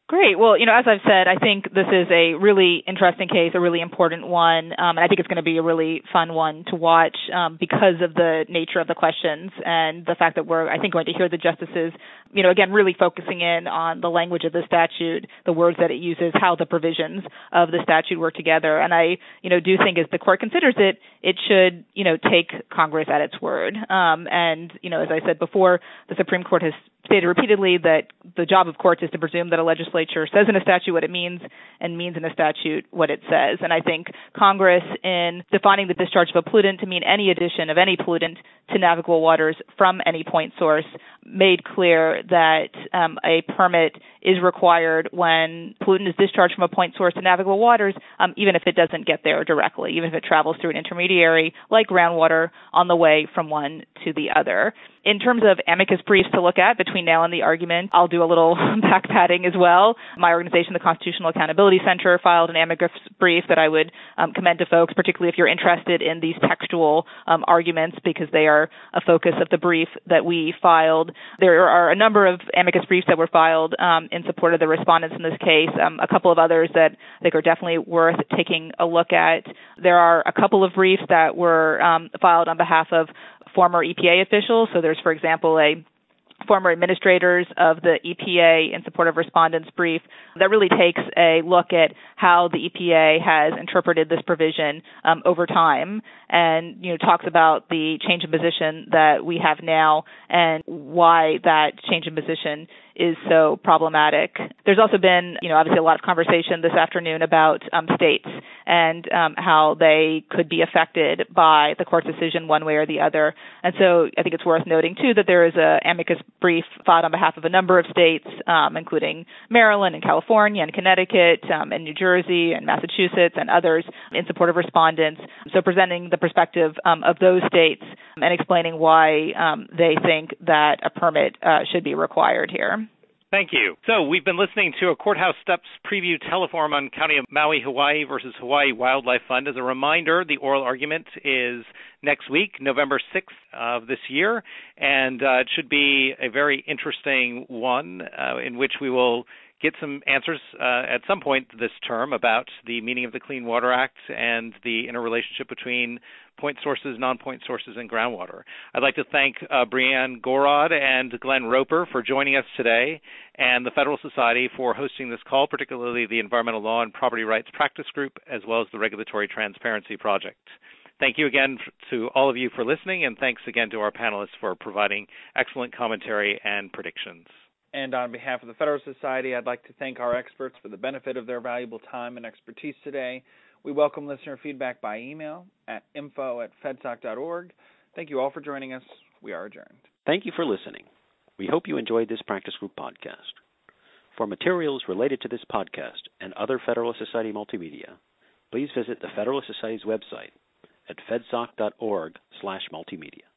[SPEAKER 5] Great. Well, you know, as I've said, I think this is a really interesting case, a really important one, um, and I think it's going to be a really fun one to watch um, because of the nature of the questions and the fact that we're, I think, going to hear the justices, you know, again, really focusing in on the language of the statute, the words that it uses, how the provisions of the statute work together. And I, you know, do think as the court considers it, it should, you know, take Congress at its word. Um, and, you know, as I said before, the Supreme Court has stated repeatedly that the job of courts is to presume that a legislature says in a statute what it means and means in a statute what it says. And I think Congress, in defining the discharge of a pollutant to mean any addition of any pollutant to navigable waters from any point source, made clear that um, a permit is required when pollutant is discharged from a point source to navigable waters, um, even if it doesn't get there directly, even if it travels through an intermediary like groundwater on the way from one to the other. In terms of amicus briefs to look at between now and the argument, I'll do a little back patting as well. My organization, the Constitutional Accountability Center, filed an amicus brief that I would um, commend to folks, particularly if you're interested in these textual um, arguments, because they are a focus of the brief that we filed. There are a number of amicus briefs that were filed um, in support of the respondents in this case, um, a couple of others that I think are definitely worth taking a look at. There are a couple of briefs that were um, filed on behalf of former E P A officials. So there's, for example, a former administrators of the E P A in support of respondents' brief that really takes a look at how the E P A has interpreted this provision um, over time, and you know talks about the change in position that we have now and why that change in position is so problematic. There's also been, you know, obviously a lot of conversation this afternoon about um, states and um, how they could be affected by the court's decision one way or the other. And so I think it's worth noting, too, that there is an amicus brief filed on behalf of a number of states, um, including Maryland and California and Connecticut um, and New Jersey and Massachusetts and others in support of respondents. So presenting the perspective um, of those states and explaining why um, they think that a permit uh, should be required here.
[SPEAKER 3] Thank you. So we've been listening to a Courthouse Steps preview teleforum on County of Maui, Hawaii versus Hawaii Wildlife Fund. As a reminder, the oral argument is next week, November sixth of this year, and uh, it should be a very interesting one uh, in which we will get some answers uh, at some point this term about the meaning of the Clean Water Act and the interrelationship between point sources, non-point sources, and groundwater. I'd like to thank uh, Brianne Gorod and Glenn Roper for joining us today, and the Federal Society for hosting this call, particularly the Environmental Law and Property Rights Practice Group, as well as the Regulatory Transparency Project. Thank you again to all of you for listening, and thanks again to our panelists for providing excellent commentary and predictions.
[SPEAKER 2] And on behalf of the Federal Society, I'd like to thank our experts for the benefit of their valuable time and expertise today. We welcome listener feedback by email at info at fedsoc dot org. Thank you all for joining us. We are adjourned.
[SPEAKER 8] Thank you for listening. We hope you enjoyed this Practice Group podcast. For materials related to this podcast and other Federalist Society multimedia, please visit the Federalist Society's website at fedsoc dot org slash multimedia.